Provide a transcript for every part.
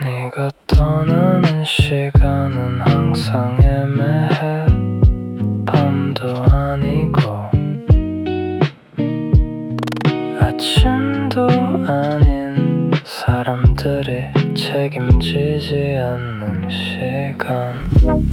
네가 떠나는 시간은 항상 애매해. 밤도 아니고 아침도 아닌 사람들이 책임지지 않는 시간.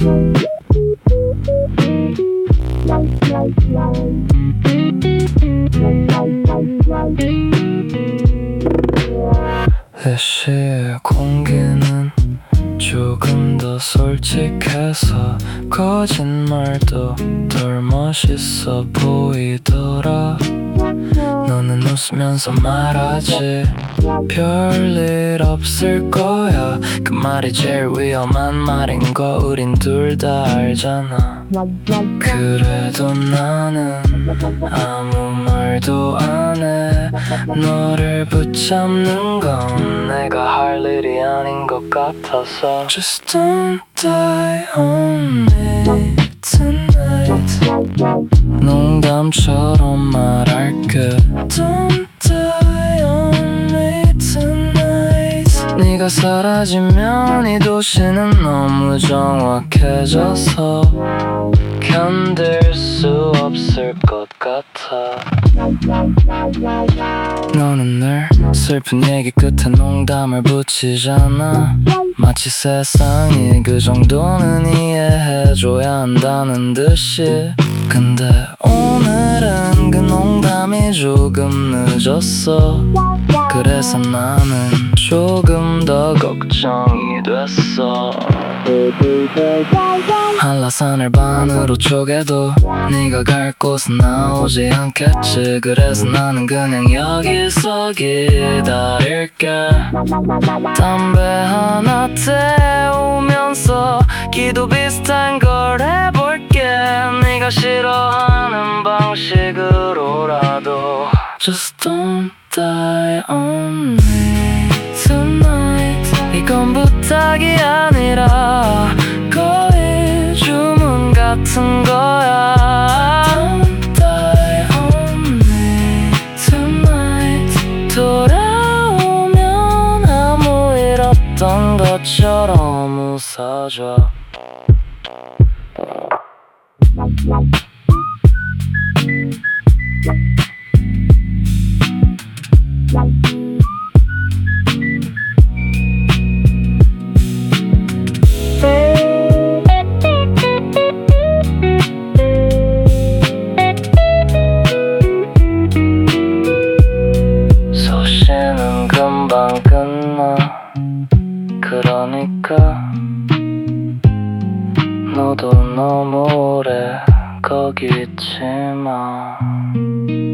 내 시의 공기는 조금 더 솔직해서 거짓말도 덜 멋있어 보이더라. 너는 웃으면서 말하지 별일 없을 거야. 그 말이 제일 위험한 말인 거 우린 둘 다 알잖아. 그래도 나는 아무 말도 안 해. 너를 붙잡는 건 내가 할 일이 아닌 것 같아서. Just don't die on me tonight. 농담처럼 말할게. Don't die on me tonight. 네가 사라지면 이 도시는 너무 정확해져서 견딜 수 없을 것 같아. 너는 늘 슬픈 얘기 끝에 농담을 붙이잖아. 마치 세상이 그 정도는 이해해줘야 한다는 듯이. 근데 오늘은 그 농담이 조금 늦었어. 그래서 나는 조금 더 걱정이 됐어. 한라산을 반으로 쪼개도 네가 갈 곳은 나오지 않겠지. 그래서 나는 그냥 여기서 기다릴게. 담배 하나 태우면서 기도 비슷한 걸 해볼게. 네가 싫어하는 방식으로라도. Just don't die on me tonight. 이건 부탁이 아니라 거의 주문 같은 거야. Don't die on me tonight. 돌아오면 아무 일 없던 것처럼 웃어줘. 소시는 금방 끝나. 그러니까 너도 너무 오래 거기 있지 마.